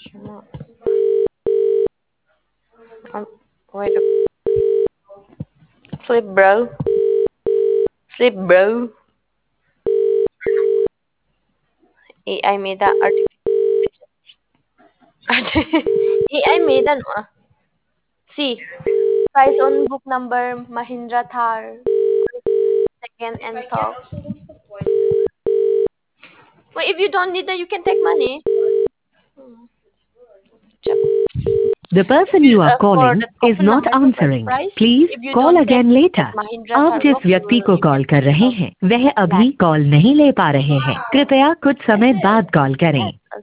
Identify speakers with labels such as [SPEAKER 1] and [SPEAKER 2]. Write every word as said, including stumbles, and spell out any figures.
[SPEAKER 1] Shut Um, wait. Sleep, bro. Sleep, bro. A I made that artificial. A I made an. Uh, see, price on book number Mahindra Thar. Second and top. Well, if you don't need that, you can take money. Hmm.
[SPEAKER 2] The person
[SPEAKER 1] If you,
[SPEAKER 2] you are
[SPEAKER 1] uh, for
[SPEAKER 2] calling
[SPEAKER 1] the
[SPEAKER 2] is
[SPEAKER 1] couple
[SPEAKER 2] not
[SPEAKER 1] number two price
[SPEAKER 2] answering.
[SPEAKER 1] price,
[SPEAKER 2] Please
[SPEAKER 1] if you
[SPEAKER 2] call
[SPEAKER 1] don't take
[SPEAKER 2] again
[SPEAKER 1] that
[SPEAKER 2] later.
[SPEAKER 1] Mahindra
[SPEAKER 2] आप
[SPEAKER 1] Thar
[SPEAKER 2] जिस
[SPEAKER 1] look, you
[SPEAKER 2] व्यक्ति
[SPEAKER 1] will
[SPEAKER 2] को
[SPEAKER 1] you
[SPEAKER 2] call
[SPEAKER 1] can
[SPEAKER 2] कर
[SPEAKER 1] take
[SPEAKER 2] रहे
[SPEAKER 1] out
[SPEAKER 2] हैं वह
[SPEAKER 1] black.
[SPEAKER 2] अभी call नहीं ले पा रहे हैं। कृपया कुछ समय बाद कॉल करें।